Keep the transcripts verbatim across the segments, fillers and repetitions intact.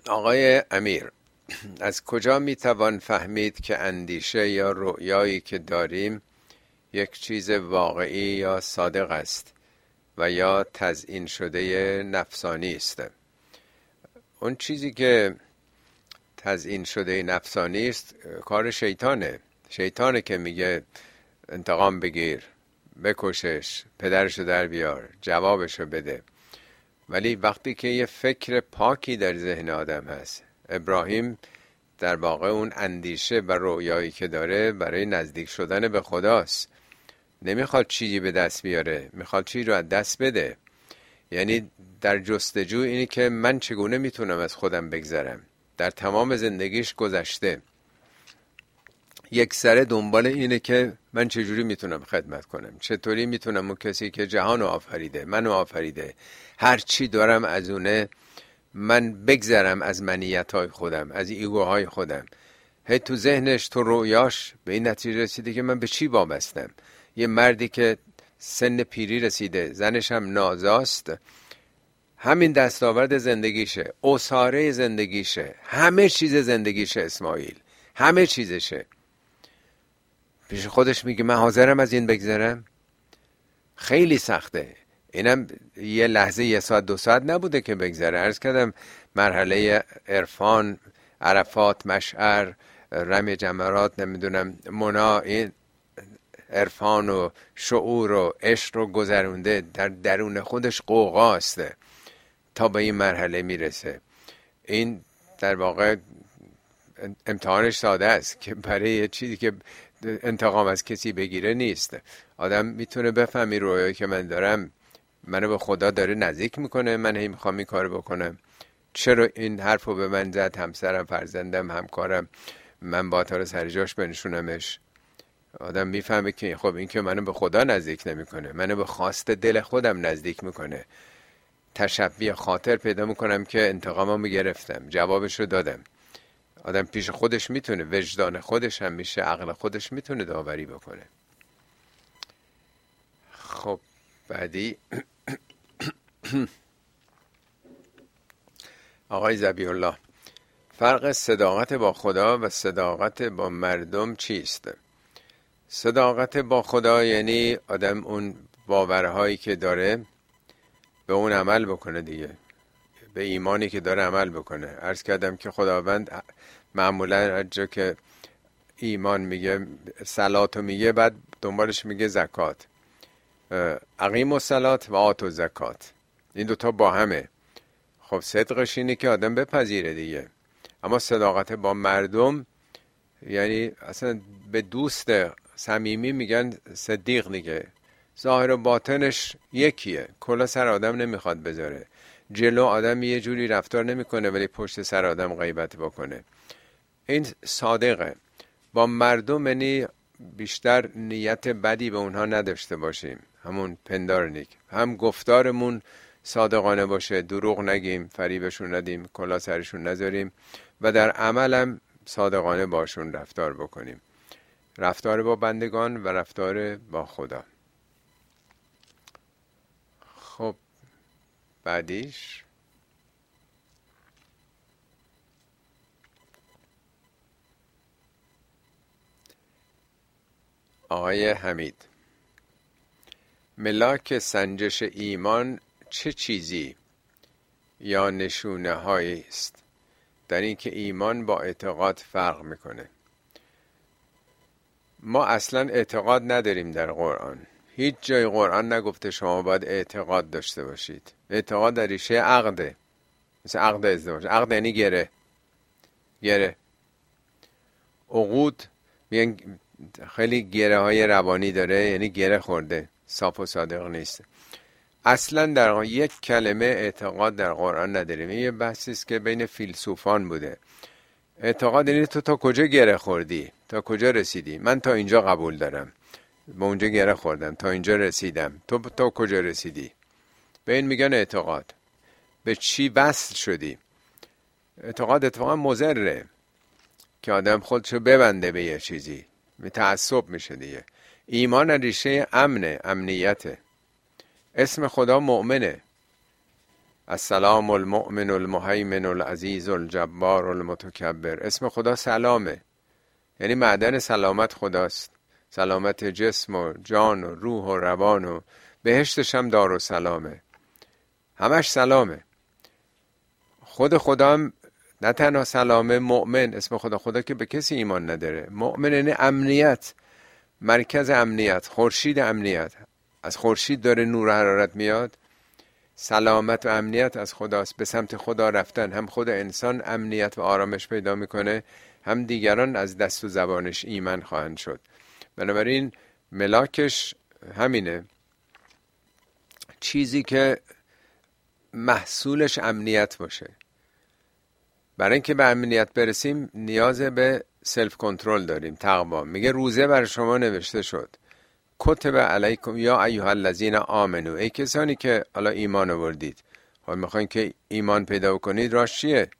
آقای امیر، از کجا میتوان فهمید که اندیشه یا رؤیایی که داریم یک چیز واقعی یا صادق است و یا تزیین شده نفسانی است؟ اون چیزی که تزیین شده نفسانی است کار شیطانه. شیطانه که میگه انتقام بگیر، بکشش، پدرشو در بیار، جوابشو بده. ولی وقتی که یه فکر پاکی در ذهن آدم هست، ابراهیم در واقع اون اندیشه و رؤیایی که داره برای نزدیک شدن به خداست. نمیخواد چیزی به دست بیاره، میخواد چیزی رو از دست بده. یعنی در جستجو اینی که من چگونه میتونم از خودم بگذرم. در تمام زندگیش گذشته یک سره دنبال اینه که من چجوری میتونم خدمت کنم، چطوری میتونم اون کسی که جهان آفریده، منو آفریده، هر چی دارم از اونه من بگذرم از منیت‌های خودم، از ایگوهای خودم. هی تو ذهنش، تو رویاش به این نتیجه رسیده که من به چی وابستم. یه مردی که سن پیری رسیده، زنش هم نازاست، همین دستاورد زندگیشه، اساره زندگیشه، همه چیز زندگیشه اسماعیل، همه چیزشه. پیش خودش میگه من حاضرم از این بگذرم. خیلی سخته. اینم یه لحظه، یه ساعت، دو ساعت نبوده که بگذره. عرض کردم مرحله عرفان، عرفات، مشعر، رمی جمرات، نمیدونم منا، این عرفان و شعور و عشق رو گذرونده، در درون خودش قوقاست تا به این مرحله میرسه. این در واقع امتحانش ساده است که برای یه چیزی که انتقام از کسی بگیره نیست. آدم میتونه بفهمی رویایی که من دارم منو به خدا داره نزدیک میکنه، من هی میخوام این کارو بکنم. چرا این حرفو به من زد همسرم، فرزندم، همکارم، من با تا رو سر جاش بنشونمش؟ آدم میفهمه که خب این که منو به خدا نزدیک نمیکنه، منو به خواست دل خودم نزدیک میکنه. تشبیه خاطر پیدا میکنم که انتقاممو گرفتم، جوابشو دادم. آدم پیش خودش میتونه، وجدان خودش هم میشه، عقل خودش میتونه داوری بکنه. خب بعدی آقای ذبیح الله، فرق صداقت با خدا و صداقت با مردم چیست؟ صداقت با خدا یعنی آدم اون باورهایی که داره به اون عمل بکنه دیگه، به ایمانی که داره عمل بکنه. عرض کردم که خداوند معمولا هر جا که ایمان میگه، صلاتو میگه، بعد دنبالش میگه زکات. اقیم الصلات و آتوا الزکات، این دوتا با همه. خب صدقش اینه که آدم بپذیره دیگه. اما صداقت با مردم یعنی اصلا به دوست صمیمی میگن صدیق دیگه. ظاهر و باطنش یکیه، کلا سر آدم نمیخواد بذاره. جلو آدم یه جوری رفتار نمیکنه ولی پشت سر آدم غیبت بکنه. این صادقه. با مردم یعنی بیشتر نیت بدی به اونها نداشته باشیم، همون پندارنیک، هم گفتارمون صادقانه باشه، دروغ نگیم، فریبشون ندیم، کلا سرشون نذاریم، و در عملم صادقانه باشون رفتار بکنیم. رفتار با بندگان و رفتار با خدا. خب بعدیش آقای حمید، ملاک سنجش ایمان چه چیزی یا نشونه هایی است در این که ایمان با اعتقاد فرق میکنه؟ ما اصلا اعتقاد نداریم در قرآن. هیچ جای قرآن نگفته شما باید اعتقاد داشته باشید. اعتقاد در ریشه عقده، مثل عقد ازدواج. عقد یعنی گره. گره عقود میگن خیلی گره های روانی داره، یعنی گره خورده، صاف و صادق نیست. اصلا در یک کلمه اعتقاد در قرآن نداریم. این یه بحثی است که بین فیلسوفان بوده. اعتقاد یعنی تو تا کجا گره خوردی، تا کجا رسیدی. من تا اینجا قبول دارم، با اونجا گره خوردم، تا اینجا رسیدم، تو تا کجا رسیدی. به این میگن اعتقاد. به چی وصل شدی. اعتقاد اتفاقا مضره که آدم خودشو ببنده به یه چیزی، متعصب میشه دیگه. ایمان ریشه امنه، امنیته. اسم خدا مؤمنه. السلام المؤمن المهیمن العزیز الجبار المتکبر. اسم خدا سلامه، یعنی معدن سلامت خداست، سلامت جسم و جان و روح و روان و بهشتش هم دار و سلامه، همش سلامه. خود خدا هم نه تنها سلامه، مؤمن. اسم خدا خدا که به کسی ایمان نداره. مؤمن یعنی امنیت، مرکز امنیت، خورشید امنیت. از خورشید داره نور و حرارت میاد. سلامت و امنیت از خداست، به سمت خدا رفتن. هم خود انسان امنیت و آرامش پیدا میکنه، هم دیگران از دست و زبانش ایمن خواهند شد. بنابراین ملاکش همینه، چیزی که محصولش امنیت باشه. برای اینکه به امنیت برسیم نیاز به سلف کنترل داریم، تقوا. میگه روزه بر شما نوشته شد، کتب علیکم یا ایها الذین آمنو، ای کسانی که حالا ایمان آوردید. خب میخواین که ایمان پیدا کنید، راش چیه؟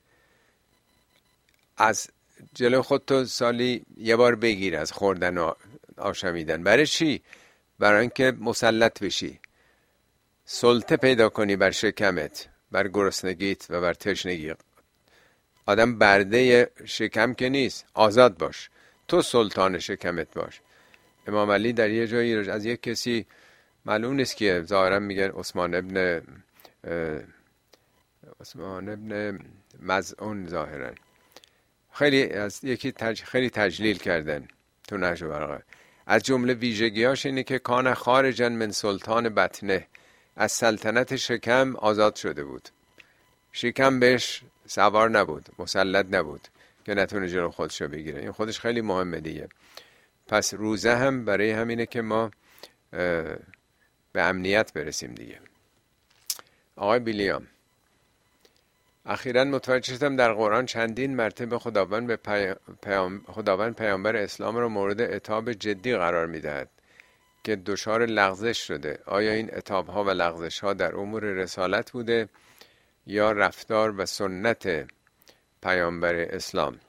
از جلو خودتو سالی یه بار بگیر از خوردن و آشامیدن. برای چی؟ برای اینکه مسلط بشی، سلطه پیدا کنی بر شکمت، بر گرسنگیت و بر تشنگی. آدم برده شکم که نیست، آزاد باش، تو سلطان شکمت باش. امام علی در یه جایی از یک کسی، معلوم نیست که، ظاهرا میگن عثمان ابن عثمان ابن مظعون، ظاهرا خیلی از یکی تج... خیلی تجلیل کردن تو نهج البلاغه. از جمله ویژگیاش اینه که کان خارجا من سلطان بطنه، از سلطنت شکم آزاد شده بود. شکم بهش سوار نبود، مسلط نبود که نتونه جلو خودشو بگیره. این خودش خیلی مهمه دیگه. پس روزه هم برای همینه که ما به امنیت برسیم دیگه. آقای بیلیام، اخیراً متوجه شدم در قرآن چندین مرتبه خداوند به پیام خداوند پیامبر اسلام را مورد عتاب جدی قرار میدهد که دچار لغزش شده. آیا این عتاب‌ها و لغزش‌ها در امور رسالت بوده یا رفتار و سنت پیامبر اسلام؟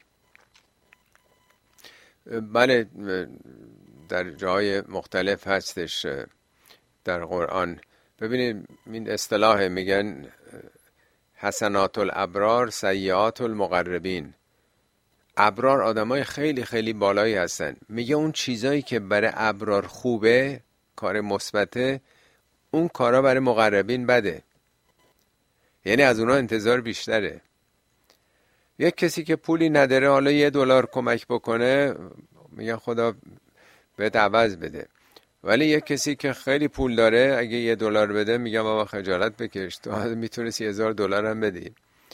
بله، در جای مختلف هستش در قرآن. ببینید این اصطلاح، میگن حسنات الابرار سیئات المقربین. ابرار آدمای خیلی خیلی بالایی هستن، میگه اون چیزایی که برای ابرار خوبه، کار مثبته، اون کارا برای مقربین بده. یعنی از اونا انتظار بیشتره. یک کسی که پولی نداره، حالا یه دلار کمک بکنه، میگن خدا بهت عوض بده. ولی یک کسی که خیلی پول داره، اگه یه دلار بده، میگن بابا خجالت بکش، تو میتونستی هزار دلار هم بدی.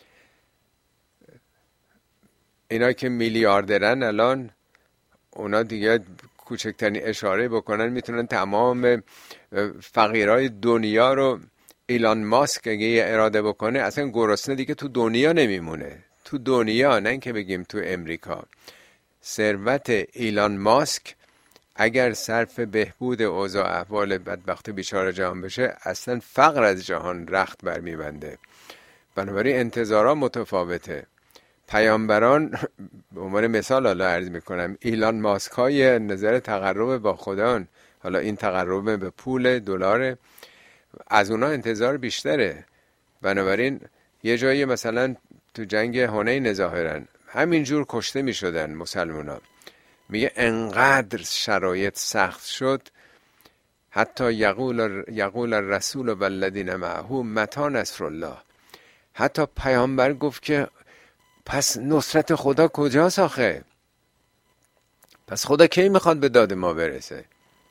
اینا که میلیاردرن الان، اونا دیگه کوچکترین اشاره بکنن میتونن تمام فقیرای دنیا رو، ایلان ماسک اگه یه اراده بکنه اصلا گرسنه دیگه تو دنیا نمیمونه. تو دنیا، نه که بگیم تو امریکا. ثروت ایلان ماسک اگر صرف بهبود اوضاع احوال بدبخت بیچاره جهان بشه، اصلا فقر از جهان رخت برمیبنده. بنابراین انتظارات متفاوته. پیامبران به عنوان مثال حالا عرض میکنم، ایلان ماسک های نظر تقرب با خدا، حالا این تقرب به پول دلار، از اونا انتظار بیشتره. بنابراین یه جایی مثلا تو جنگ حنین ظاهرا همینجور کشته می شدن مسلمان ها. میگه انقدر شرایط سخت شد حتی یقول یقول الرسول والذین معه متی نصر الله. حتی پیامبر گفت که پس نصرت خدا کجاست آخه؟ پس خدا کی میخواد به داد ما برسه؟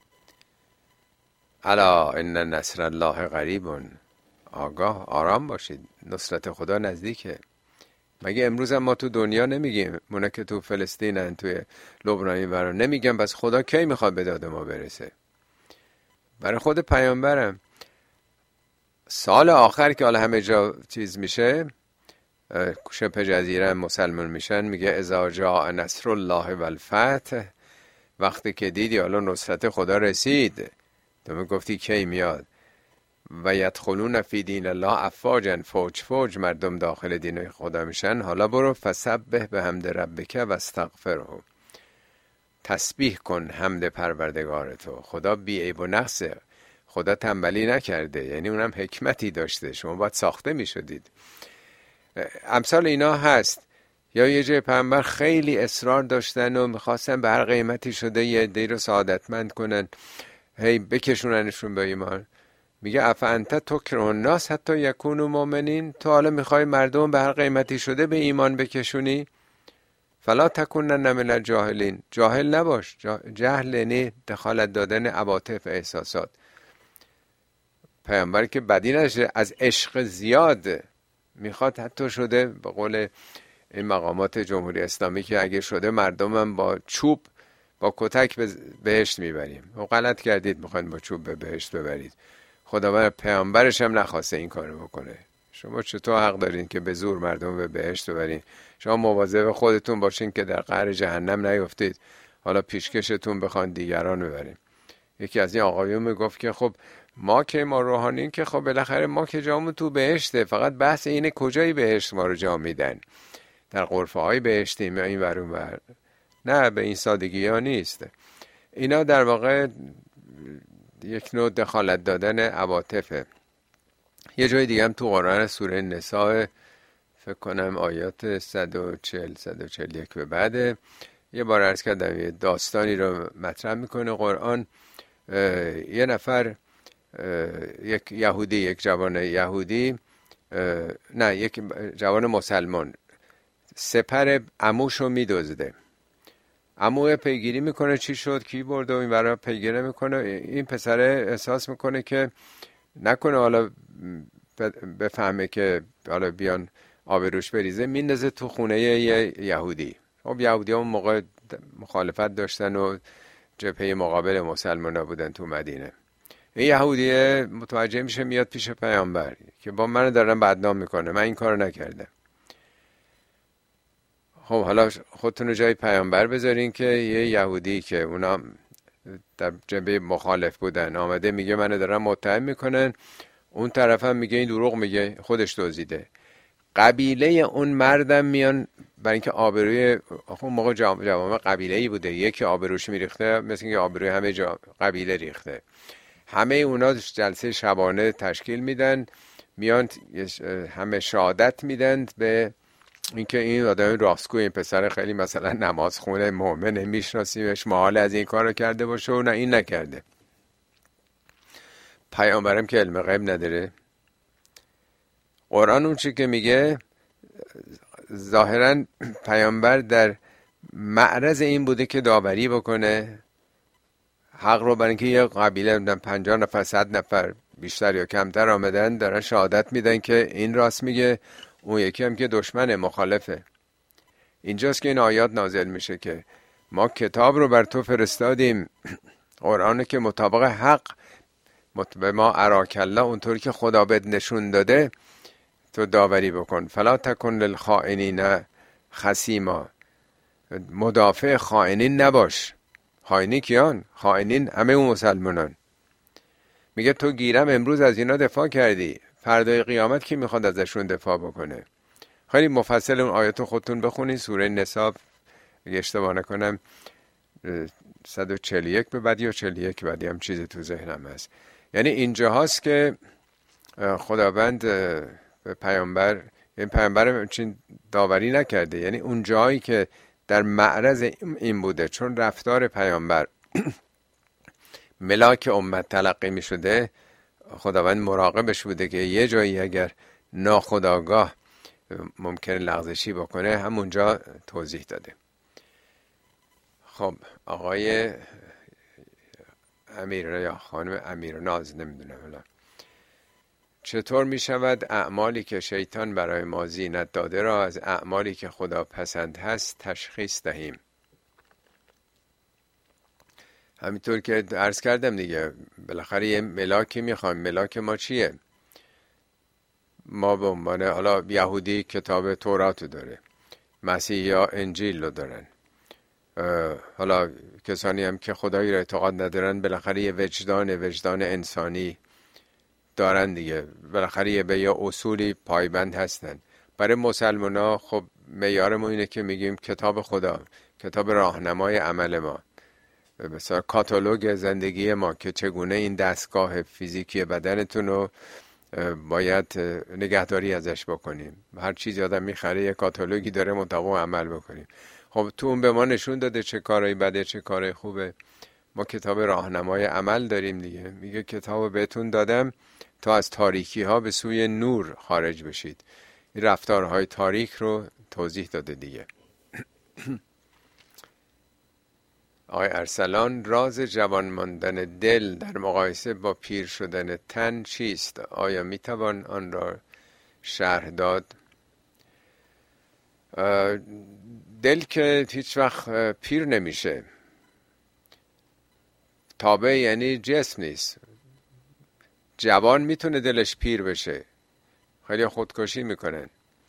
الا ان نصر الله قریب. آگاه، آرام باشید، نصرت خدا نزدیکه. مگه امروز هم ما تو دنیا نمیگیم، اونا که تو فلسطینن، توی لبنان برا نمیگم بس خدا کی میخواد به داد ما برسه؟ برای خود پیامبرم سال آخر که حالا همه جا چیز میشه، شبه جزیره مسلمان میشن، میگه اذا جاء نصر الله والفتح، وقتی که دیدی حالا نصرت خدا رسید، تو میگفتی کی میاد؟ و یدخلون فی دین الله افواجا، فوج فوج مردم داخل دین خدا میشن. حالا برو فسبح بحمد ربک و استغفره، تسبیح کن حمد پروردگار تو. خدا بی عیب و نقصه. خدا تنبلی نکرده، یعنی اونم حکمتی داشته، شما باید ساخته می شدید. امثال اینا هست. یا یه جای پیامبر خیلی اصرار داشتن و میخواستن به هر قیمتی شده یه عده‌ای رو سعادتمند کنن، هی بکشوننشون به ایمان. میگه افانت تکره الناس حتی یکونوا مؤمنین، تو حالا میخوای مردم به هر قیمتی شده به ایمان بکشونی؟ فلا تکونن من الجاهلین، جاهل نباش. جهل یعنی دخالت دادن عواطف، احساسات. پیامبر که بدی نشه، از عشق زیاد میخواد حتی شده به قول این مقامات جمهوری اسلامی که اگه شده مردمم با چوب با کتک به بهشت میبریم. و غلط کردید میخواین با چوب به بهشت ببرید. خداوند پیامبرش هم نخواسته این کارو بکنه. شما چطور حق دارین که به زور مردم به بهشت ببرین؟ شما مواظب خودتون باشین که در قعر جهنم نیفتید، حالا پیشکشتون بخوان دیگران ببرین. یکی از این آقایون میگفت که خب ما که ما روحانیین که خب بالاخره ما که جامون تو بهشته، فقط بحث اینه کجای بهشت ما رو جا میدن، در غرفه های بهشتیم یا این ور اون ور. نه، به این سادگی ها نیست. اینا در واقع یک نوع دخالت دادن عواطفه. یه جای دیگه هم تو قرآن سوره نساء فکر کنم آیات صد و چهل صد و چهل و یک به بعده، یه بار عرض کردم یه داستانی رو مطرح میکنه قرآن. یه نفر، یک یهودی، یک جوان یهودی، نه یک جوان مسلمان، سپر عموشو میدزده. عمو پیگیری میکنه چی شد، کی برده و این برای پیگیری میکنه. این پسره احساس میکنه که نکنه حالا بفهمه که حالا بیان آبروش بریزه، میندازه تو خونه یه یهودی. خب یهودی ها اون موقع مخالفت داشتن و جبهه مقابل مسلمان ها بودن تو مدینه. این یهودی متوجه میشه، میاد پیش پیامبر که با من دارن بدنام میکنه، من این کارو نکردم. خب حالا خودتون رو جای پیامبر بذارین که یه یهودی که اونا در جنبه مخالف بودن آمده میگه منو دارن متهم میکنن، اون طرف هم میگه این دروغ میگه، خودش دزدیده. قبیله اون مردم میان برای اینکه آبروی، اون موقع جوامع قبیله‌ای بوده، یکی آبروش میریخته مثل اینکه آبروی همه جا قبیله ریخته. همه اونا جلسه شبانه تشکیل میدن، میان همه شهادت میدن به اینکه این آدم راستگوی، این پسر خیلی مثلا نماز خونه مؤمنه، میشناسیمش، محال از این کارو کرده باشه و نه این نکرده. پیامبرم که علم غیب نداره. قرآن اون چی که میگه ظاهرا پیامبر در معرض این بوده که داوری بکنه حق رو، برای اینکه یه قبیله پنجاه نفر صد نفر بیشتر یا کمتر آمدن دارن شهادت میدن که این راست میگه، اون یکی هم که دشمنه، مخالفه. اینجاست که این آیات نازل میشه که ما کتاب رو بر تو فرستادیم، قرآن که مطابق حق به ما اراک الله، اونطوری که خدا بهت نشون داده تو داوری بکن. فلا تکن للخائنین خصیما، مدافع خائنین نباش. خائنین کیان؟ خائنین همه اون مسلمانان. میگه تو گیرم امروز از اینا دفاع کردی، فردای قیامت کی میخواد ازشون دفاع بکنه؟ خیلی مفصل اون آیاتو خودتون بخونین، سوره نساء اگه اشتباه نکنم صد و چهل و یک به بعد یا چهل و یک بعدی هم چیزی تو ذهنم هست. یعنی اینجا هست که خداوند به پیامبر، این پیامبر چین داوری نکرده، یعنی اون جایی که در معرض این بوده، چون رفتار پیامبر ملاک امت تلقی می شده، خداوند مراقبش بوده که یه جایی اگر ناخودآگاه ممکن لغزشی بکنه همونجا توضیح داده. خب آقای امیر یا خانم امیرناز، نمیدونم حالا چطور می شود اعمالی که شیطان برای ما زینت داده را از اعمالی که خدا پسند هست تشخیص دهیم؟ همینطور که عرض کردم دیگه، بالاخره یه ملاکی میخوایم. ملاک ما چیه؟ ما به عنوان حالا یهودی کتاب تورات داره، مسیحی ها انجیل رو دارن، حالا کسانی هم که خدایی را اعتقاد ندارن بالاخره یه وجدان وجدان انسانی دارن دیگه، بالاخره یه به یه اصولی پایبند هستن. برای مسلمان ها خب معیار ما اینه که میگیم کتاب خدا، کتاب راهنمای عمل ما. مثلا کاتالوگ زندگی ما که چگونه این دستگاه فیزیکی بدنتون رو باید نگهداری ازش بکنیم. هر چیزی آدم میخره یه کاتالوگی داره مطابق عمل بکنیم. خب تو اون به ما نشون داده چه کارایی بده چه کارایی خوبه. ما کتاب راهنمای عمل داریم دیگه، میگه کتاب بهتون دادم تا از تاریکی ها به سوی نور خارج بشید. این رفتارهای تاریک رو توضیح داده دیگه. آقای ارسلان، راز جوان ماندن دل در مقایسه با پیر شدن تن چیست؟ آیا میتوان آن را شرح داد؟ دل که هیچ وقت پیر نمیشه. تابع یعنی جسم نیست. جوان میتونه دلش پیر بشه، خیلی خودکشی میکنن.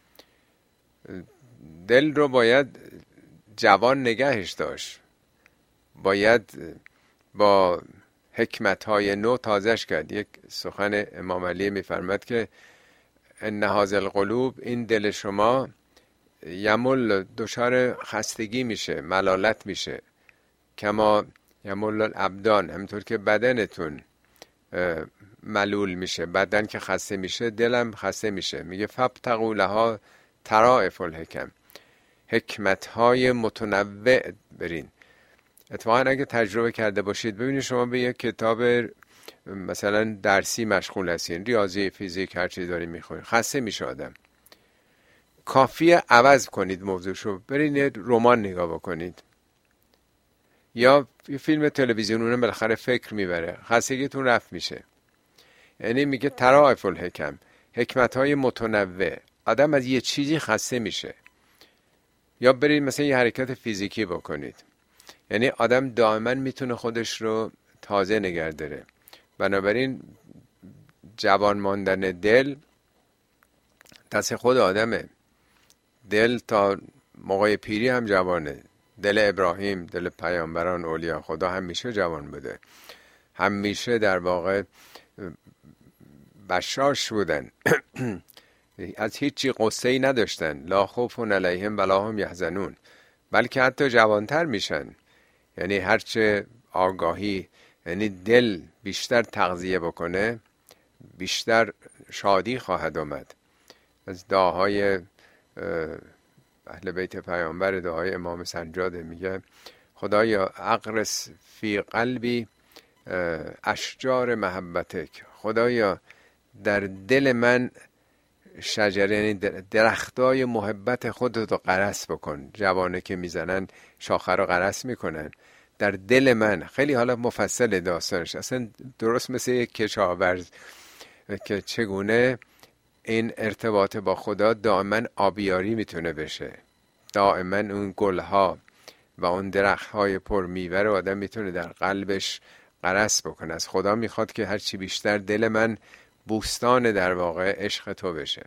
دل رو باید جوان نگهش داشت، باید با حکمت‌های نو تازش کرد. یک سخن امام علی میفرماد که ان هذا القلوب، این دل شما یمل، دچار خستگی میشه، ملالت میشه، کما یمل الابدان، همینطور که بدنتون ملول میشه، بدن که خسته میشه دلم خسته میشه. میگه فابتغوا لها طرائف الحکم، حکمت‌های متنوع برین. اتفاقا اگه تجربه کرده باشید ببینید شما به یک کتاب مثلا درسی مشغول هستین، ریاضی، فیزیک، هر چیز دارین میخونید، خسته میشه آدم. کافیه عوض کنید موضوعشو، برین یه رمان نگاه بکنید یا یه فیلم تلویزیون، اونم بالاخره فکر میبره، خستگیتون رفت میشه. یعنی میگه طرائف الحکم، حکمت‌های متنوع. آدم از یه چیزی خسته میشه. یا برید مثلا یه حرکت فیزیکی بکنید، یعنی آدم دائما میتونه خودش رو تازه نگه داره. بنابراین جوان ماندن دل دست خود آدمه. دل تا موقع پیری هم جوانه. دل ابراهیم، دل پیامبران، اولیاء خدا همیشه جوان بوده، همیشه در واقع بشاش بودن. از هیچی قصه‌ای نداشتن. لا خوف علیهم ولا هم یحزنون، بلکه حتی جوانتر میشن. یعنی هرچه آگاهی، یعنی دل بیشتر تغذیه بکنه بیشتر شادی خواهد آمد. از دعاهای اهل بیت پیامبر، دعای امام سجاده، میگه خدایا اغرس فی قلبی اشجار محبتک، خدایا در دل من شجره، یعنی درختای محبت خودت رو غرس بکن. جوانه که میزنن شاخه رو غرس میکنن در دل من. خیلی حالا مفصل داستانش، اصلا درست مثل یک کشاورز که چگونه این ارتباط با خدا دائما آبیاری میتونه بشه، دائما اون گلها و اون درختهای پر میوه رو آدم میتونه در قلبش غرس بکنه. از خدا میخواد که هرچی بیشتر دل من بوستان در واقع عشق تو بشه.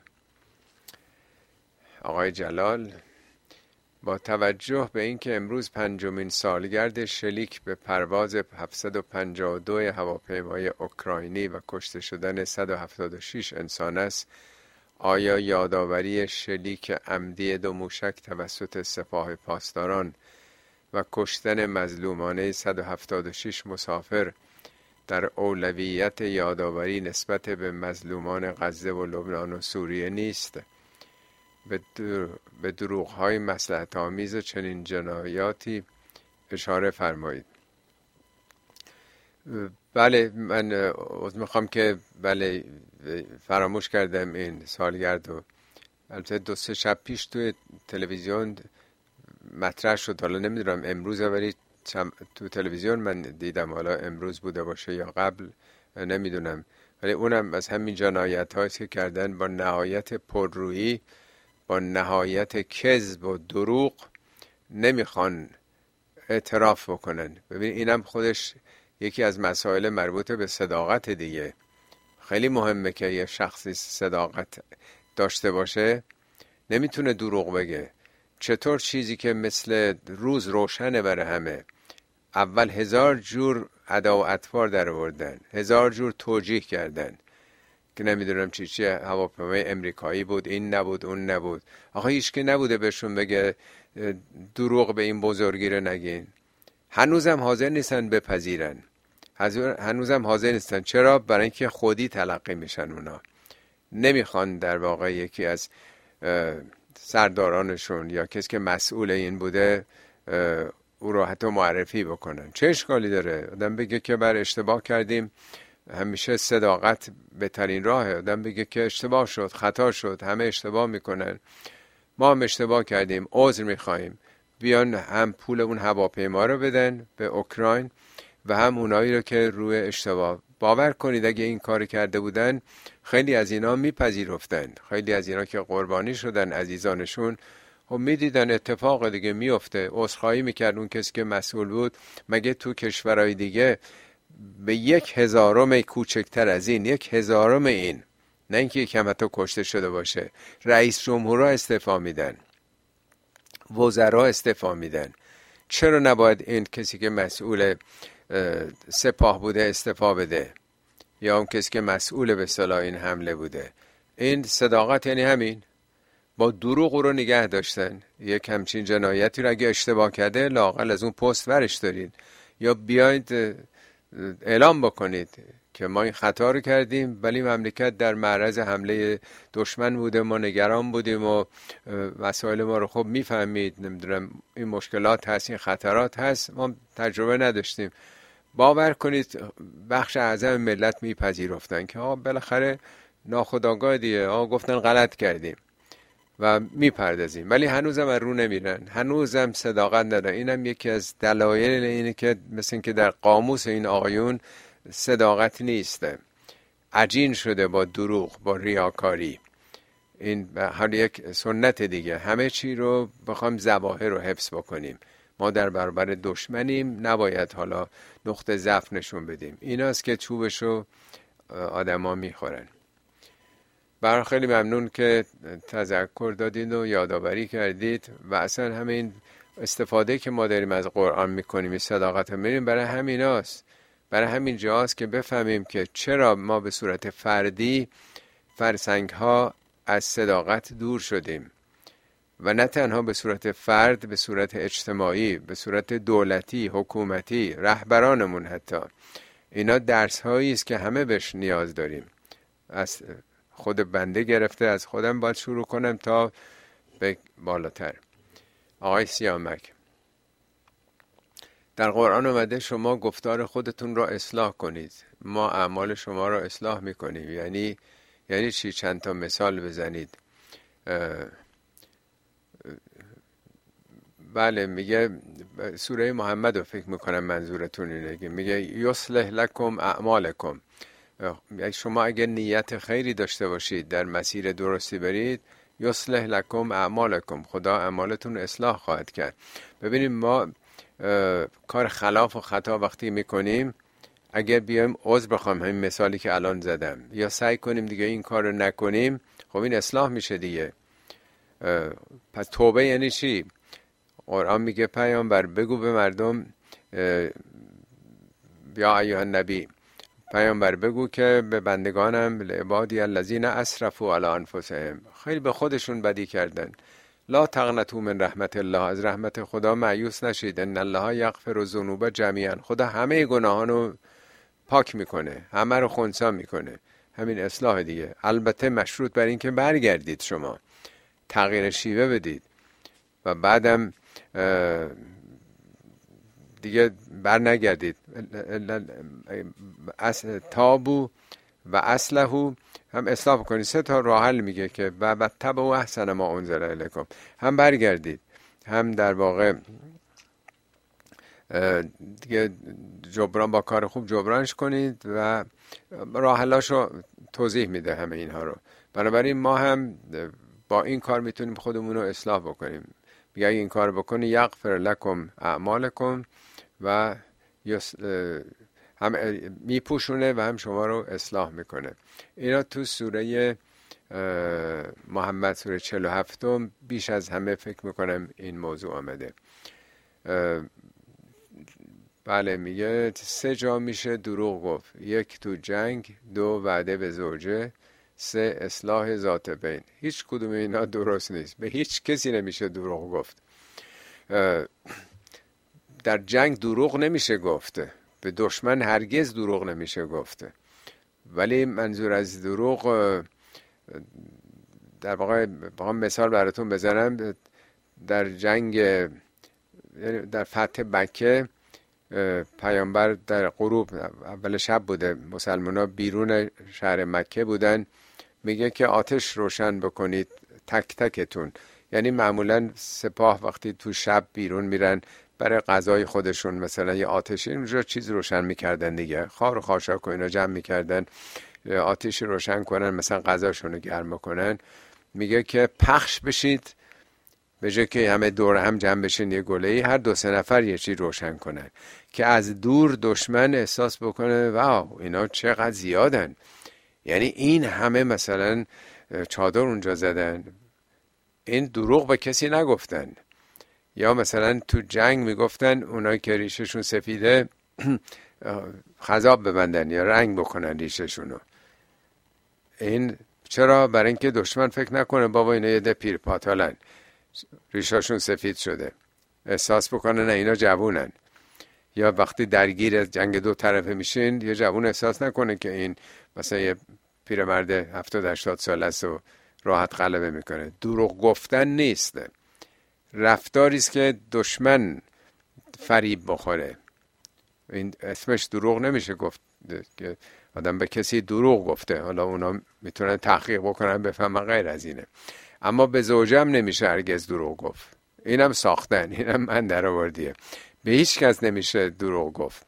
آقای جلال، با توجه به اینکه امروز پنجمین سالگرد شلیک به پرواز هفتصد و پنجاه و دو هواپیمای اوکراینی و کشته شدن صد و هفتاد و شش انسان است، آیا یادآوری شلیک عمدی دو موشک توسط سپاه پاسداران و کشتن مظلومانه صد و هفتاد و شش مسافر در اولویت یادآوری نسبت به مظلومان غزه و لبنان و سوریه نیست؟ به دروغ‌های مصلحت آمیز چنین جنایاتی اشاره فرمایید. بله، من عذر میخوام که بله فراموش کردم این سالگرد رو. البته دو سه شب پیش توی تلویزیون مطرح شد، حالا نمیدونم امروز، ولی تو تلویزیون من دیدم، حالا امروز بوده باشه یا قبل نمیدونم، ولی اونم از همین جنایت هایی که کردن با نهایت پررویی، با نهایت کذب و دروغ، نمیخوان اعتراف بکنن. ببین اینم خودش یکی از مسائل مربوط به صداقت دیگه. خیلی مهمه که یه شخصی صداقت داشته باشه، نمیتونه دروغ بگه. چطور چیزی که مثل روز روشنه برای همه، اول هزار جور ادا و اطوار در آوردن، هزار جور توجیه کردن که نمیدونم چی چی، هواپیمای امریکایی بود، این نبود، اون نبود. آخه هیچ که نبوده بهشون بگه دروغ به این بزرگی رو نگین. هنوزم حاضر نیستن بپذیرن، هنوزم حاضر نیستن. چرا؟ برای اینکه خودی تلقی میشن. اونا نمیخوان در واقع یکی از سردارانشون یا کسی که مسئول این بوده او رو حتی معرفی بکنن. چه اشکالی داره آدم بگه که بر اشتباه کردیم؟ همیشه صداقت بهترین راهه. آدم بگه که اشتباه شد، خطا شد، همه اشتباه میکنن، ما هم اشتباه کردیم، عذر میخوایم. بیان هم پول اون هواپیما رو بدن به اوکراین و هم اونایی رو که روی اشتباه. باور کنید اگه این کار کرده بودن خیلی از اینا میپذیرفتن. خیلی از اینا که قربانی شدن عزیزانشون، خب میدیدن اتفاق دیگه میفته، عذرخواهی میکرد اون کسی که مسئول بود. مگه تو کشورهای دیگه به یک هزارم کوچکتر از این، یک هزارم این، نه اینکه یکم حتی کشته شده باشه، رئیس جمهورها استعفا میدن، وزرا استعفا میدن. چرا نباید این کسی که مسئول سپاه بوده استعفا بده، یا اون کسی که مسئول به اصطلاح این حمله بوده؟ این صداقت یعنی همین. با دروغ رو نگه داشتن. یک همچین جنایتی رو اگه اشتباه کرده لااقل از اون پست ورش دارید، یا بیاید اعلام بکنید که ما این خطا رو کردیم ولی مملکت در معرض حمله دشمن بوده، ما نگران بودیم و مسائل ما رو خب میفهمید، نمیدونم این مشکلات هست، این خطرات هست، ما تجربه نداشتیم. باور کنید بخش اعظم ملت میپذیرفتن که آقا بالاخره ناخودآگاه دیگه، آقا گفتن غلط کردیم و میپردازیم. ولی هنوزم رو نمیرن، هنوزم صداقت ندارن. اینم یکی از دلایل اینه که مثل این که در قاموس این آقایون صداقت نیسته، عجین شده با دروغ، با ریاکاری. این هر یک سنت دیگه، همه چی رو بخوام ظواهر رو حفظ بکنیم. ما در برابر دشمنیم، نباید حالا نقطه ضعف نشون بدیم. ایناست که چوبشو آدما میخورن. برای خیلی ممنون که تذکر دادید و یادآوری کردید و اصلا همین استفاده که ما داریم از قرآن میکنیم، این صداقت میریم برای همیناست. برای همین جاست که بفهمیم که چرا ما به صورت فردی فرسنگ ها از صداقت دور شدیم و نه تنها به صورت فرد، به صورت اجتماعی، به صورت دولتی، حکومتی، رهبرانمون حتی. اینا درس هایی است که همه بهش نیاز داریم. از خود بنده گرفته، از خودم باید شروع کنم تا به بالاتر. آقای سیامک، در قرآن اومده شما گفتار خودتون را اصلاح کنید، ما اعمال شما را اصلاح میکنیم. یعنی یعنی چی؟ چند تا مثال بزنید. بله، میگه سوره محمد رو فکر میکنم منظورتون اینه، میگه یصلح لکم اعمالکم. شما اگر نیت خیری داشته باشید، در مسیر درستی برید، یصلح لکم اعمالکم، خدا اعمالتون اصلاح خواهد کرد. ببینیم ما کار خلاف و خطا وقتی میکنیم، اگر بیایم عذر بخوایم، همین مثالی که الان زدم، یا سعی کنیم دیگه این کار رو نکنیم، خب این اصلاح میشه دیگه. پس توبه یعنی چی؟ قرآن میگه پیامبر بگو به مردم، یا ایها النبی، پیامبر بگو که به بندگانم، لعبادی الذین اسرفوا علی انفسهم، خیلی به خودشون بدی کردن، لا تقنطوا من رحمت الله، از رحمت خدا مایوس نشید، ان الله یغفر الذنوب جمیعا، خدا همه گناهانو پاک میکنه، همه رو خنثی میکنه. همین اصلاح دیگه. البته مشروط بر این که برگردید، شما تغییر شیوه بدید و بعدم دیگه بر نگردید. تابو و اصلحو، هم اصلاح کنید. سه تا راه حل میگه که و تبعوا احسن ما انزل الیکم، هم برگردید، هم در واقع دیگه جبران، با کار خوب جبرانش کنید و راه حلاشو توضیح میده همه اینها رو. بنابراین ما هم با این کار میتونیم خودمون رو اصلاح بکنیم. میگه اگه این کار بکنی یغفر لکم اعمالکم، و هم میپوشونه و هم شما رو اصلاح میکنه. اینا تو سوره محمد، سوره چهل و هفت بیش از همه فکر میکنم این موضوع آمده. بله، میگه سه جا میشه دروغ گفت: یک تو جنگ، دو وعده به زوجه، سه اصلاح ذات بین. هیچ کدوم اینا درست نیست. به هیچ کسی نمیشه دروغ گفت. در جنگ دروغ نمیشه گفت، به دشمن هرگز دروغ نمیشه گفت. ولی منظور از دروغ، در واقع بخوام مثال براتون بزنم، در جنگ در فتح مکه پیامبر در غروب، اول شب بوده، مسلمان‌ها بیرون شهر مکه بودن، میگه که آتش روشن بکنید تک تکتون. یعنی معمولا سپاه وقتی تو شب بیرون میرن برای غذای خودشون، مثلا یه آتشی اونجا چیز روشن میکردن دیگه، خار و خاشاک و اینا جمع میکردن، آتشی روشن کنن مثلا غذاشون رو گرم کنن. میگه که پخش بشید، به جای که همه دور هم جمع بشین یه گله‌ای، هر دو سه نفر یه چیز روشن کنن که از دور دشمن احساس بکنه واو اینا چقدر زیادن. یعنی این همه مثلا چادر اونجا زدن، این دروغ به کسی نگفتن. یا مثلا تو جنگ میگفتن اونایی که ریششون سفیده خضاب ببندن یا رنگ بکنن ریششونو. این چرا؟ برای اینکه دشمن فکر نکنه بابا اینا یه ده پیر پاتالن ریشاشون سفید شده، احساس بکنه نه اینا جوونن. یا وقتی درگیر جنگ دو طرفه میشین یه جوون احساس نکنه که این مثلا یه پیرمرد هفتاد هشتاد ساله است و راحت غلبه میکنه. دروغ گفتن نیست، رفتاری است که دشمن فریب بخوره. این اسمش دروغ نمیشه گفت که آدم به کسی دروغ گفته، حالا اونا میتونن تحقیق بکنن بفهمن غیر از اینه. اما به زوجم نمیشه هرگز دروغ گفت، اینم ساختن، اینم من در آوردیه. به هیچ کس نمیشه دروغ گفت.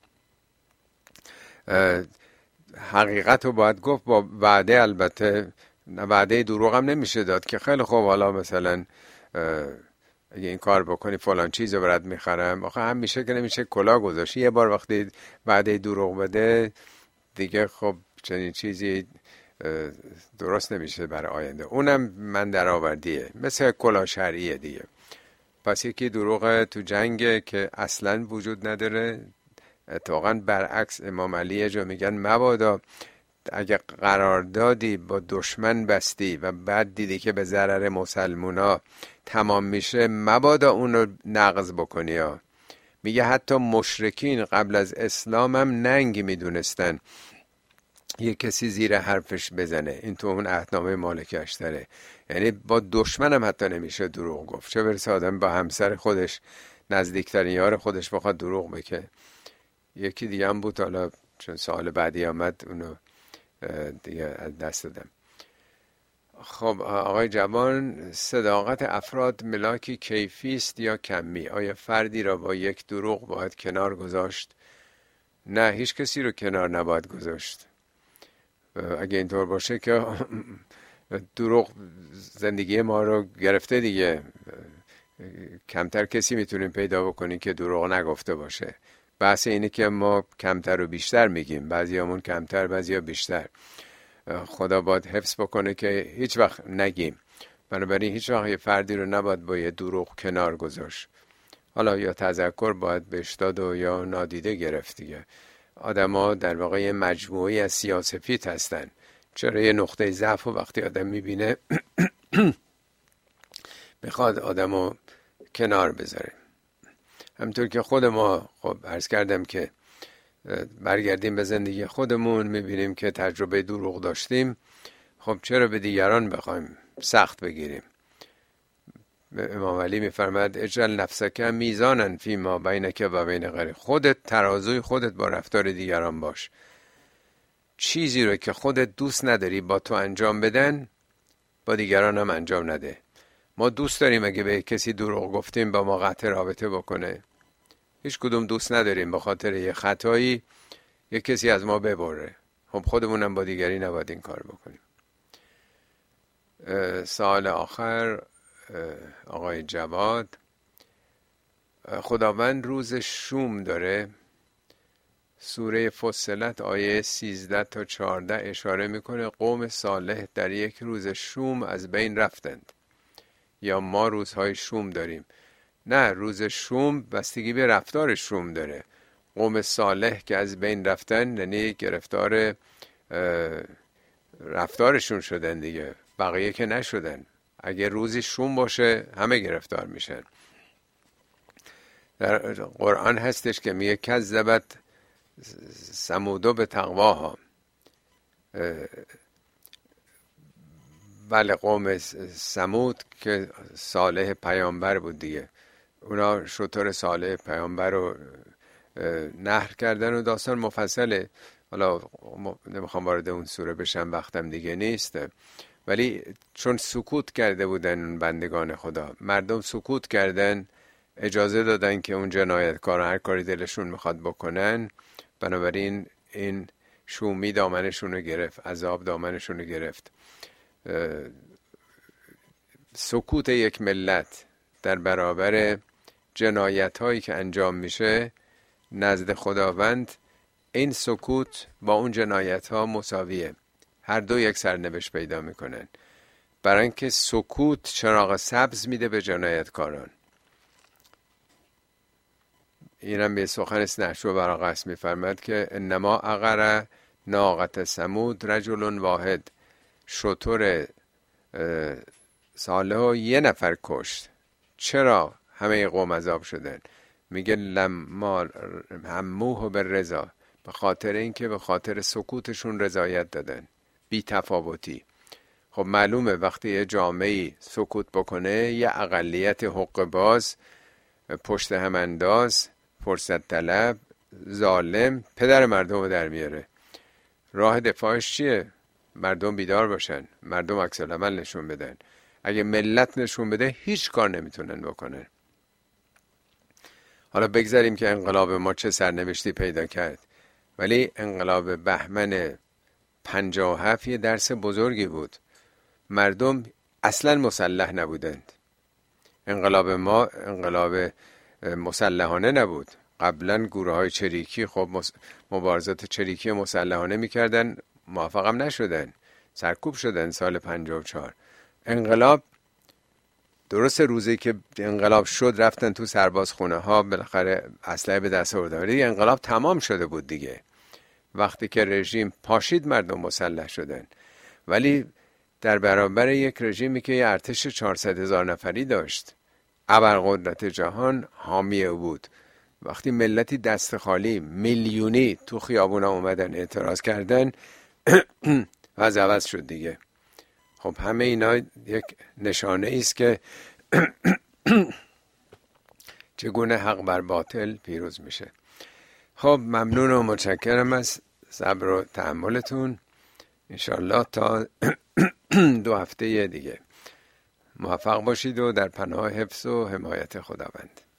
حقیقت رو باید گفت با وعده. البته وعده دروغ هم نمیشه داد که خیلی خوب حالا مثلا اگه این کار بکنی فلان چیز رو برات میخرم. آخه هم میشه که نمیشه کلا گذاشتی. یه بار وقتی وعده دروغ بده دیگه خب چنین چیزی درست نمیشه برای آینده. اونم من در آوردیه، مثل کلا شرعیه دیگه. پس یکی دروغ تو جنگ که اصلا وجود نداره. اتفاقا برعکس امام علی یه جا میگن مبادا اگه قراردادی با دشمن بستی و بعد دیدی که به ضرر مسلمونا تمام میشه، مبادا اون رو نقض بکنی ها. میگه حتی مشرکین قبل از اسلام هم ننگ میدونستن یه کسی زیر حرفش بزنه. این تو اون عهدنامه مالک اشتره. یعنی با دشمن هم حتی نمیشه دروغ گفت، چه برسه آدم با همسر خودش، نزدیکترین یار خودش بخواد دروغ بگه. یکی دیگه هم بود، حالا چون سال بعدی آمد اونو دیگه از دست دادم. خب آقای جوان، صداقت افراد ملاکی کیفی است یا کمی؟ آیا فردی را با یک دروغ باید کنار گذاشت؟ نه، هیچ کسی رو کنار نباید گذاشت. اگه اینطور باشه که دروغ زندگی ما رو گرفته دیگه. کمتر کسی میتونیم پیدا بکنیم که دروغ نگفته باشه. بحث اینه که ما کمتر و بیشتر میگیم، بعضی همون کمتر بعضی ها بیشتر. خدا باید حفظ بکنه که هیچ وقت نگیم. بنابراین هیچ وقت یه فردی رو نباید با یه دروغ کنار گذاشت. حالا یا تذکر باید بهش داد و یا نادیده گرفت دیگه. آدم ها در واقع یه مجموعی از سیاه‌سفید هستن. چرا یه نقطه ضعف و وقتی آدم میبینه بخواد آدم رو کنار بذاره. همطور که خود ما، خب عرض کردم که برگردیم به زندگی خودمون میبینیم که تجربه دروغ داشتیم. خب چرا به دیگران بخوایم سخت بگیریم؟ امام علی میفرماد اجعل نفسک میزانا فیما بینک و بین غیرک. خودت ترازوی خودت با رفتار دیگران باش. چیزی رو که خودت دوست نداری با تو انجام بدن، با دیگران هم انجام نده. ما دوست داریم اگه به کسی دروغ گفتیم با ما قطع رابطه بکنه. هیچ کدوم دوست نداریم به خاطر یه خطایی یه کسی از ما ببره. خب خودمونم با دیگری نباید این کار بکنیم. سوال آخر آقای جواد، خداوند روز شوم داره. سوره فصلت آیه سیزده تا چهارده اشاره میکنه قوم صالح در یک روز شوم از بین رفتند. یا ما روزهای شوم داریم؟ نه، روز شوم بستگی به رفتار شوم داره. قوم صالح که از بین رفتن یعنی گرفتار رفتارشون شدن دیگه، بقیه که نشدن. اگه روزی شوم باشه همه گرفتار میشن. در قرآن هستش که میگه کذبت ثمود به تقواها. بله قوم ثمود که صالح پیامبر بود دیگه، اونا شتر صالح پیامبر رو نهر کردن و داستان مفصله. حالا نمیخوام وارد اون سوره بشم، وقتم دیگه نیست، ولی چون سکوت کرده بودن بندگان خدا، مردم سکوت کردن، اجازه دادن که اون جنایتکار هر کاری دلشون میخواد بکنن، بنابراین این شومی دامنشون رو گرفت، عذاب دامنشون رو گرفت. سکوت یک ملت در برابر جنایت هایی که انجام میشه نزد خداوند، این سکوت با اون جنایت ها مساویه، هر دو یک سرنوشت پیدا میکنن، برای اینکه سکوت چراغ سبز میده به جنایتکاران. اینم به سخن نحشو براقص میفرماد که انما اغر ناقت ثمود رجل واحد، شتر صالح یه نفر کشت، چرا همه قوم عذاب شدن؟ میگه لما هموه به رضا، به خاطر اینکه به خاطر سکوتشون رضایت دادن، بی تفاوتی. خب معلومه وقتی یه جامعه‌ای سکوت بکنه، یه اقلیت حق باز، پشت هم انداز، فرصت طلب، ظالم پدر مردم رو در میاره. راه دفاعش چیه؟ مردم بیدار باشن، مردم عکس العمل نشون بدن. اگه ملت نشون بده هیچ کار نمیتونن بکنن. حالا بگذاریم که انقلاب ما چه سرنوشتی پیدا کرد، ولی انقلاب بهمن پنجاه و هفت یه درس بزرگی بود. مردم اصلا مسلح نبودند. انقلاب ما انقلاب مسلحانه نبود. قبلا گروه های چریکی خب مبارزات چریکی مسلحانه میکردن، موفقم نشدن، سرکوب شدن سال پنجاه و چهار. انقلاب درست روزی که انقلاب شد رفتن تو سرباز خونه ها، بالاخره اسلحه به دست آوردن، ولی انقلاب تمام شده بود دیگه. وقتی که رژیم پاشید مردم مسلح شدن، ولی در برابر یک رژیمی که یه ارتش چهارصد هزار نفری داشت، ابرقدرت جهان حامی او بود، وقتی ملتی دست خالی میلیونی تو خیابونا اومدن اعتراض کردن، وضع عوض شد دیگه. خب همه اینا یک نشانه ایست که چگونه حق بر باطل پیروز میشه. خب ممنون و متشکرم از صبر و تحملتون. انشالله تا دو هفته دیگه موفق باشید و در پناه حفظ و حمایت خداوند.